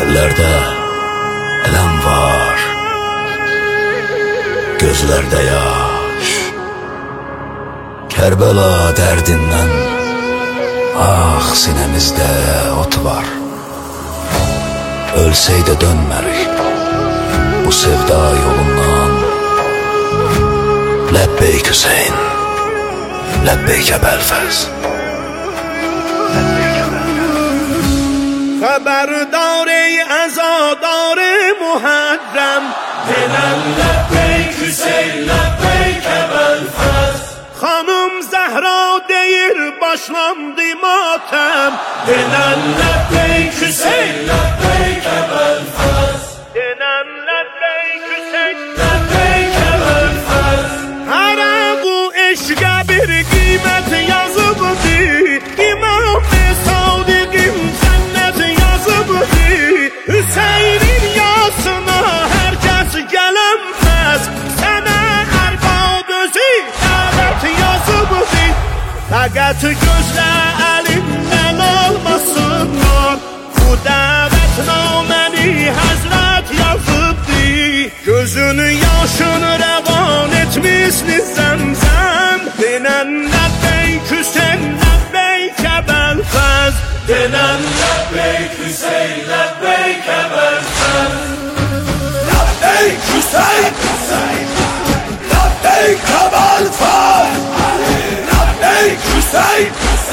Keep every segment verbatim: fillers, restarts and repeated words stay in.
Əllərdə ələm var, gözlərdə yaş. Kərbəla dərdindən ah sinəmizdə ot var. Ölsəydə dönmərik bu sevda yolundan. Ləbbeyk Hüseyn, ləbbeyk Əbəlfəz. خبردار عزادار محرم دلم لبیک حسین لبیک ابوالفضل. خانم زهرا دیر başlandı matem. دلم لبیک حسین لبیک ابوالفضل. دلم لبیک حسین لبیک ابوالفضل. هر bu eşqə bir qiymət yazıbdı. İmam Sadiqim cənnət yazıbdı. Hüseynin yasına hər kəs gələnməz. Sənə ərbad özü dəvət yazıbdı. Fəqət gözlə əlimdən almasınlar. Bu dəvətnaməni həzrət yazıbdı. Gözünü yaşını rəvan etmişsiniz zəmzəm. Denən ləbbeyk Hüseyn ləbbeyk Əbəlfəz. دلم لبیک حسین لبیک ابوالفضل. لبیک حسین لبیک ابوالفضل. لبیک حسین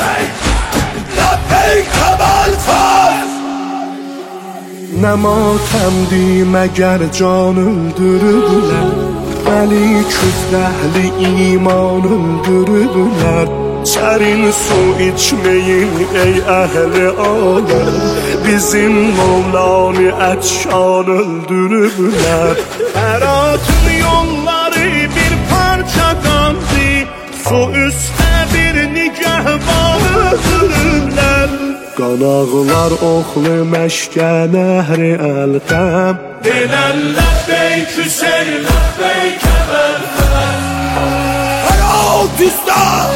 لبیک ابوالفضل. Nə matəmdi məgər can öldürüblər. Vəli küfrəhli iman öldürüblər. Sərin su içmeyin ey əhli aləm. Bizim Mevlanı ətşan öldürüblər. Həratın yolları bir parça qandı. Su üstə bir nigəhban öldürüblər. Qanağlar oxlu məşqə nəhri əlqəm. دلم لبیک حسین لبیک ابوالفضل. Hayat ister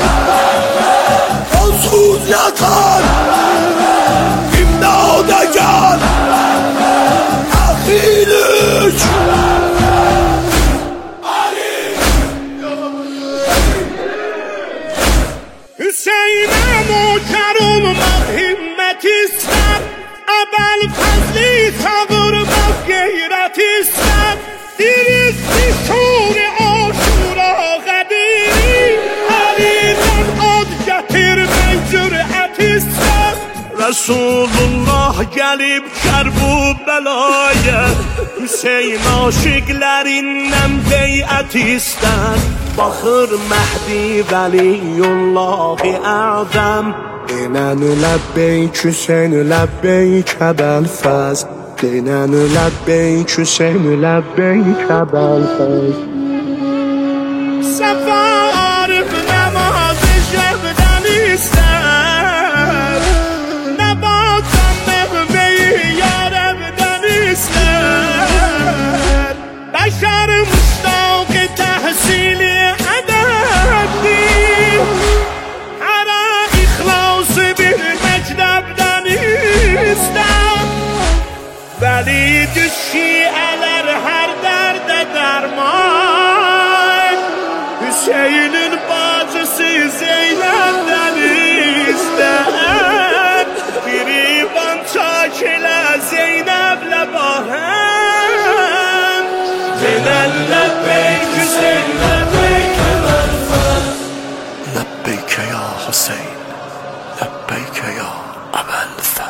onsuz yatan. İmdada gel Ahilüç Hüseyin'e nökər olmaq himmət istər. Əbəlfəzli çağırmaq qeyrət istər. Diristi şuri aşura qədiri. Əlindən ad gətirmək cürət istər. Resulullah gəlib Kərbəlayə. Hüseyn aşiqlərindən beyət istər. Baxır Məhdi Vəliyullahi Ədəm. Denən ləbbeyk Hüseyn ləbbeyk Əbəlfəz. Denən ləbbeyk Hüseyn ləbbeyk Əbəlfəz. Səfarif namazı şəbdən istər. Nəbatən nəğməyi yarəbdən istər. Bəşər müştaq təhsili ədəbdir. Hərə ixlası bir məktəbdən istər. Vəli düşşiyələr hər dərdə dərman. Hüseynin bacısı Zeynəbdən istər. Biriban çakilə Zeynəblə bahəm. دلم لبیک حسین لبیک ابوالفضل. لبیک یا حسین لبیک یا ابوالفضل.